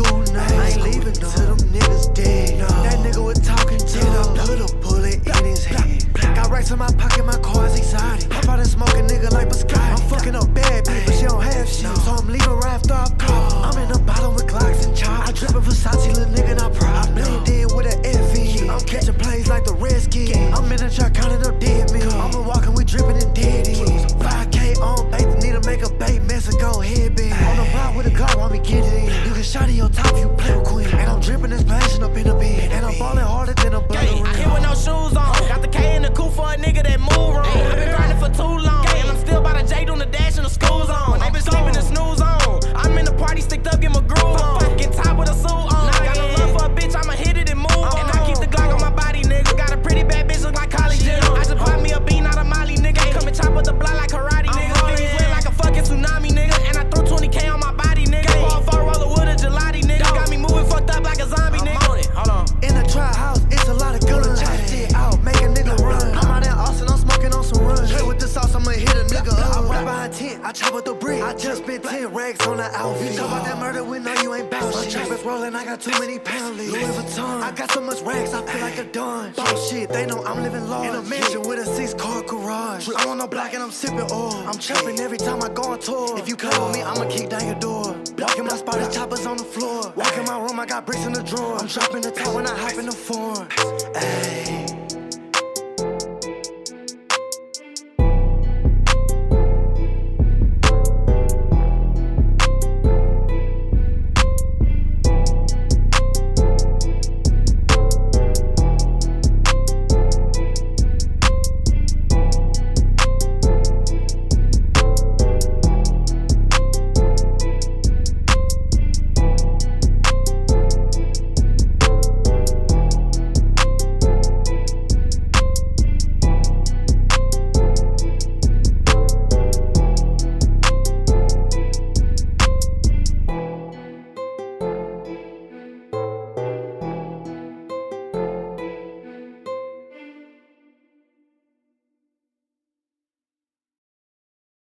school now. I ain't leaving till them niggas dead. That nigga was talking shit. I put a bullet in his head. Got racks in my pocket, my car's exotic. Pop out and smoke a nigga like Biscotti. I'm fucking up bad bitch, but she don't have shit. So I'm leaving right after I call. I'm in the bottom with Glocks and chops. I drippin' Versace, little nigga, not proud. I blend in with an FE. I'm catching plays like the Redskins. I'm in the truck counting up dead men. I'm walking, we drippin' in dead ends. 5K on bait, need to make a bait, Mexico headband. On the block with a Glock, want me get it in. You can shot in your top, you play with queen. And I'm drippin' and splashing up in the bin. And I'm ballin' harder than a butter. I hit with no shoes on. Got the K in the coupe for a nigga that move wrong. I been grinding for too long. And I'm still by the J doing the dash and the school zone. They been sleeping and snooze on. I'm in the party, sticked up, get my groove on. Get top with a suit on. Got no love for a bitch, I'ma hit it and move. And I keep the Glock on my body, nigga. Got a pretty bad bitch, look like college gym. I just pop me a bean out of Molly, nigga. Come and chop with the block like karate, nigga. Figures went like a fucking tsunami, nigga. And I threw 20K on my body, nigga. Pour a 4 roller with a gelati, nigga. Got me moving fucked up like a zombie, nigga. I'm on it, hold on. In the trap house, it's a lot of guns. Chop shit out, make a nigga run. I'm out in Austin, I'm smoking on some runs. Straight with the sauce, I'ma hit a nigga up. I'm right behind 10, I chop up the brick. I just spent 10 racks on the outfit. You talk about that murder, we know you ain't bout shit. My trap is rolling, I got too many pound leaves. Louis Vuitton, I got so much racks, I feel like a don. Shit, they know I'm living large. In a mansion with a 6-car garage. I'm on the block and I'm sipping oil. I'm trapping every time I go on tour. If you come with me, I'ma kick down your door. Walking my spot, the choppers on the floor. Walk in my room, I got bricks in the drawer. I'm dropping the top when I hop in the form. Ayy.